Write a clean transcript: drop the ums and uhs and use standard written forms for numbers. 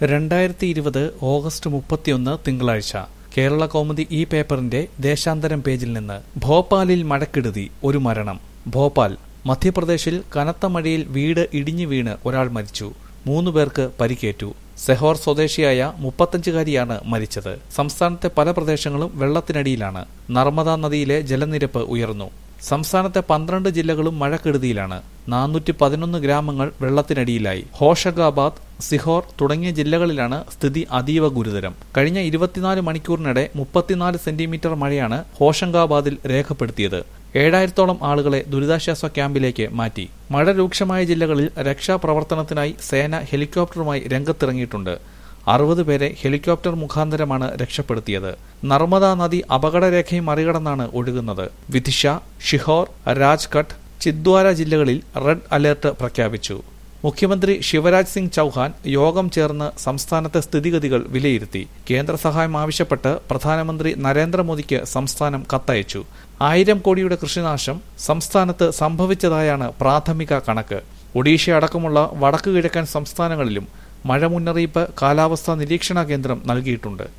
2020 August 31 തിങ്കളാഴ്ച കേരള കൗമുദി ഈ പേപ്പറിന്റെ ദേശാന്തരം പേജിൽ നിന്ന് ഭോപ്പാലിൽ മഴക്കെടുതി, ഒരു മരണം. ഭോപ്പാൽ, മധ്യപ്രദേശിൽ കനത്ത മഴയിൽ വീട് ഇടിഞ്ഞു വീണ് ഒരാൾ മരിച്ചു. 3 പേർക്ക് പരിക്കേറ്റു. സെഹോർ സ്വദേശിയായ 35-കാരിയാണ് മരിച്ചത്. സംസ്ഥാനത്തെ പല പ്രദേശങ്ങളും വെള്ളത്തിനടിയിലാണ്. നർമ്മദ നദിയിലെ ജലനിരപ്പ് ഉയർന്നു. സംസ്ഥാനത്തെ 12 ജില്ലകളും മഴക്കെടുതിയിലാണ്. 411 ഗ്രാമങ്ങൾ വെള്ളത്തിനടിയിലായി. ഹോഷംഗാബാദ്, സിഹോർ തുടങ്ങിയ ജില്ലകളിലാണ് സ്ഥിതി അതീവ ഗുരുതരം. കഴിഞ്ഞ 24 മണിക്കൂറിനിടെ 34 സെന്റിമീറ്റർ മഴയാണ് ഹോഷംഗാബാദിൽ രേഖപ്പെടുത്തിയത്. 7000-ഓളം ആളുകളെ ദുരിതാശ്വാസ ക്യാമ്പിലേക്ക് മാറ്റി. മഴ രൂക്ഷമായ ജില്ലകളിൽ രക്ഷാപ്രവർത്തനത്തിനായി സേന ഹെലികോപ്റ്ററുമായി രംഗത്തിറങ്ങിയിട്ടുണ്ട്. 60 പേരെ ഹെലികോപ്റ്റർ മുഖാന്തരമാണ് രക്ഷപ്പെടുത്തിയത്. നർമ്മദ നദി അപകടരേഖയും മറികടന്നാണ് ഒഴുകുന്നത്. വിദിഷ, ഷിഹോർ, രാജ്കട്ട്, ചിദ്വാര ജില്ലകളിൽ റെഡ് അലർട്ട് പ്രഖ്യാപിച്ചു. മുഖ്യമന്ത്രി ശിവരാജ് സിംഗ് ചൌഹാൻ യോഗം ചേർന്ന് സംസ്ഥാനത്തെ സ്ഥിതിഗതികൾ വിലയിരുത്തി. കേന്ദ്ര സഹായം ആവശ്യപ്പെട്ട് പ്രധാനമന്ത്രി നരേന്ദ്രമോദിക്ക് സംസ്ഥാനം കത്തയച്ചു. 1000 കോടിയുടെ കൃഷിനാശം സംസ്ഥാനത്ത് സംഭവിച്ചതായാണ് പ്രാഥമിക കണക്ക്. ഒഡീഷ അടക്കമുള്ള വടക്കു കിഴക്കൻ സംസ്ഥാനങ്ങളിലും മഴ മുന്നറിയിപ്പ് കാലാവസ്ഥാ നിരീക്ഷണ കേന്ദ്രം നൽകിയിട്ടുണ്ട്.